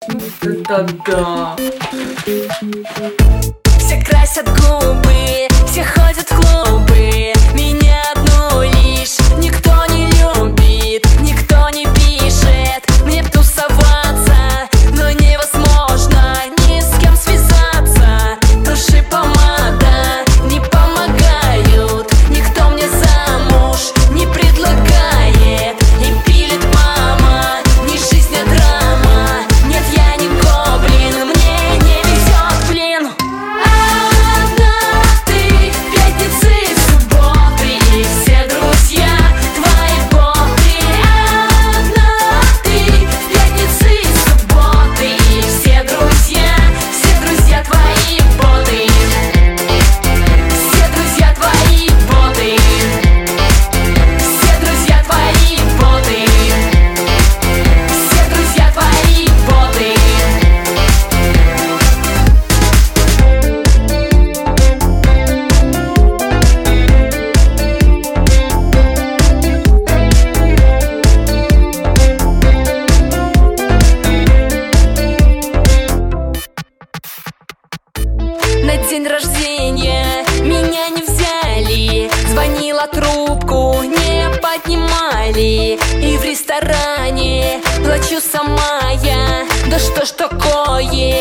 Это да. Все красят губы, все ходят в клубы. Меня одну лишь никто не любит, никто не пишет мне тусоваться, но невозможно ни с кем связаться. Тушь и помада не помогают, никто мне замуж не предлагает. И пилит мама, не жизнь, а драма. Нет, я не гоблин, мне не везет, блин. Одна ты, пятницы и субботы, и все друзья твои боты. Одна ты, пятницы и субботы, и все друзья твои боты. Все друзья твои боты. Все друзья твои боты. Все друзья твои боты. На день рождения меня не взяли, звонила, трубку не поднимали. И в ресторане плачу сама я, да что ж такое?